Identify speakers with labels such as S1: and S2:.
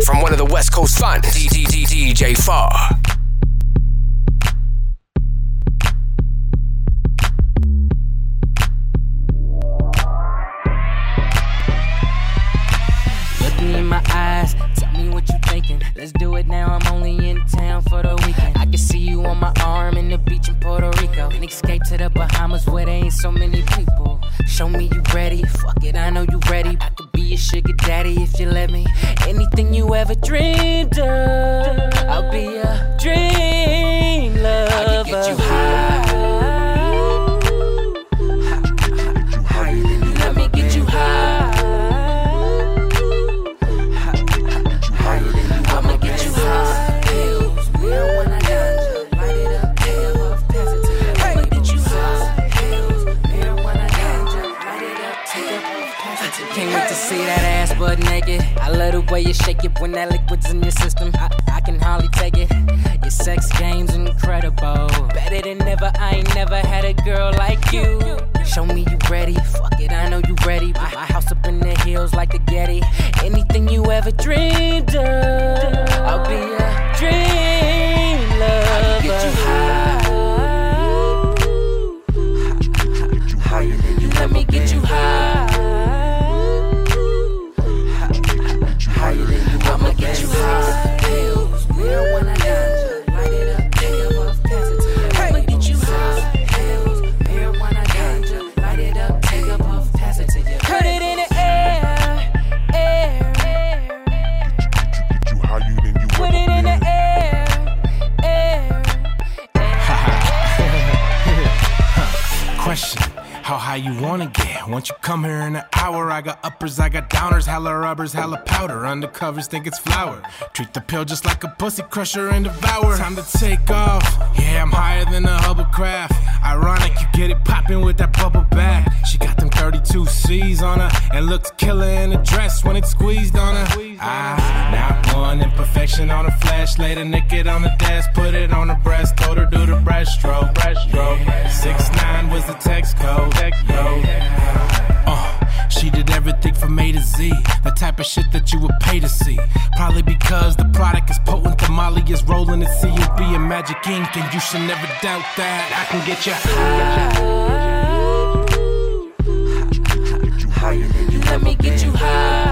S1: from one of the West Coast finest, DJ Far.
S2: Look me in my eyes, tell me what you thinking. Let's do it now, I'm only in town for the weekend. I can see you on my arm in the beach in Puerto Rico. Then escape to the Bahamas where there ain't so many people. Show me you ready, fuck it, I know you ready. I could be your sugar daddy if you let me. Anything you ever dreamed of, I'll be a dream lover. I can get you high. Let me get you high. I'ma get you high. Pills, marijuana, ganja, light it up, take it off, pass it to you. I'ma get you high. Pills, marijuana, ganja, light it up, take it off, pass it to you. Can't wait to see that ass butt naked. I love the way you shake it when that liquid's in your system. I can hardly take it. Your sex game's incredible. Better than ever, I ain't never had a girl like you. Show me you ready, fuck it, I know you ready. My house up in the hills like the Getty. Anything you ever dreamed of, I'll be a dream lover. I can get you high. Let me get you high. I'ma get you high. Pills, marijuana, ganja, light it up, take it off, pass it to you. I'ma get you high. Pills, marijuana, ganja, light it up, take it off, pass it to you. Put it in the air, air.
S3: Get you higher than you
S2: Put it in the air, air.
S4: Question, how high you wanna get? Once you come here in an hour, I got uppers, I got downers, hella rubbers, hella powder. Undercovers think it's flour. Treat the pill just like a pussy crusher and devour. Time to take off. Yeah, I'm higher than a hovercraft. Ironic, you get it poppin' with that bubble back. She got them 32 C's on her and looks killer in a dress when it's squeezed on her. Not one imperfection on her flesh. Laid her naked on the desk, put it on her breast, told her do the breaststroke. 6'9" was the text code. She did everything from A to Z, the type of shit that you would pay to see. Probably because the product is potent, the Molly is rolling, it's CUB and Magic Ink, and you should never doubt that I can get you high.
S2: Let me get you high.